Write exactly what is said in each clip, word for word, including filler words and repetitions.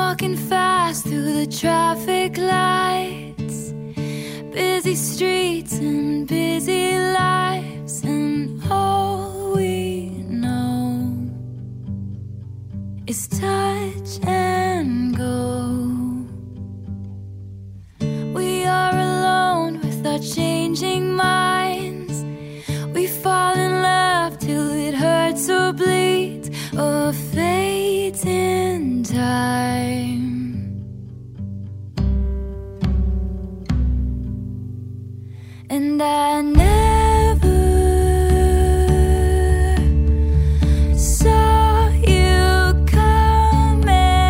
walking fast through the traffic lights, busy streets and busy lives, and all we know is touch and go. We are alone with our changing minds. We fall in love till it hurts or bleeds, or fades in time. And I never saw you coming,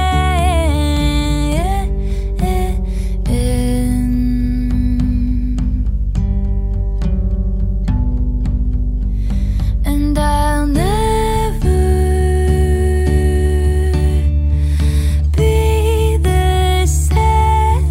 and I'll never be the same.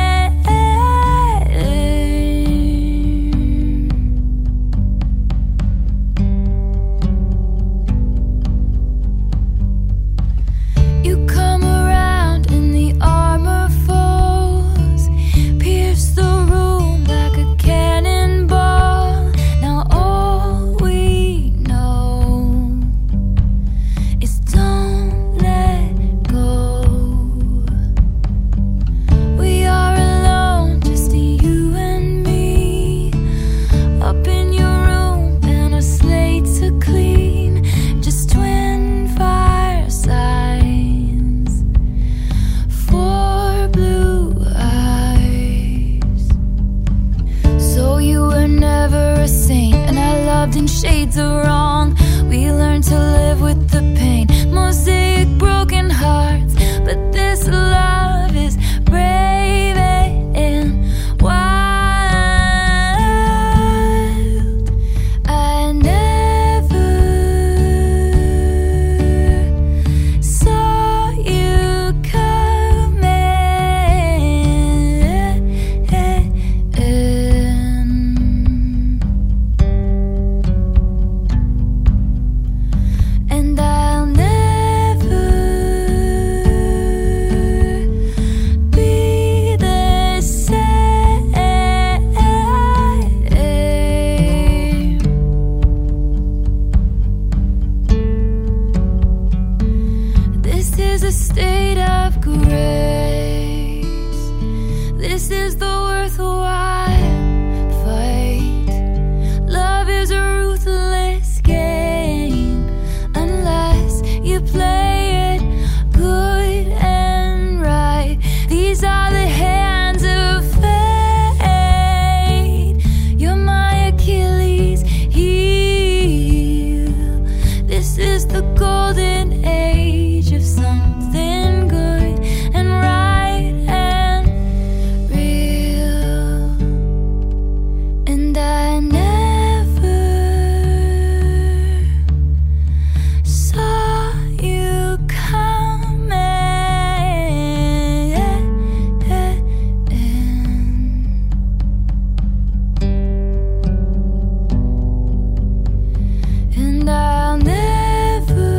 You come around and the armor falls, pierce the room like a cannonball. Now all we know is don't let go. We are alone, just you and me, up in your room and a slate to clean, just twin fire signs, four blue eyes. So you were never a saint, and I loved in shades of wrong. We learned to live with the pain, mosaic broken hearts, but this love is brave and wild. I never saw you coming, and I'll never be the same. This is a state of grace. This is the worthwhile fight. Love is a ruthless game unless you play it good and right. These are the hands of fate. You're my Achilles heel. This is the golden age of something good and right and real. And I never saw you coming, and I'll never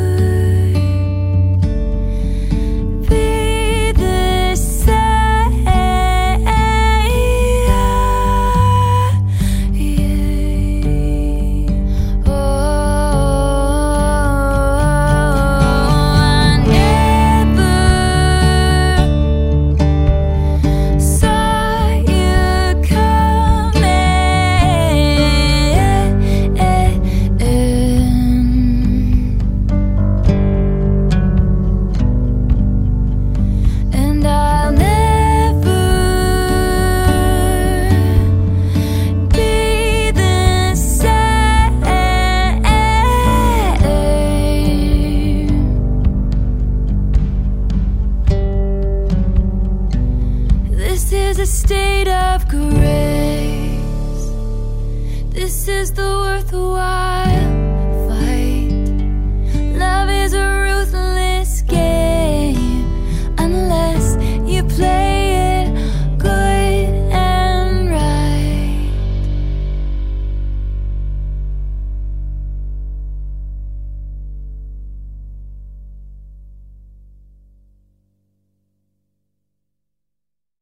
be the same. Oh, I never saw you coming, and I'll never be the same. This is a state of grace.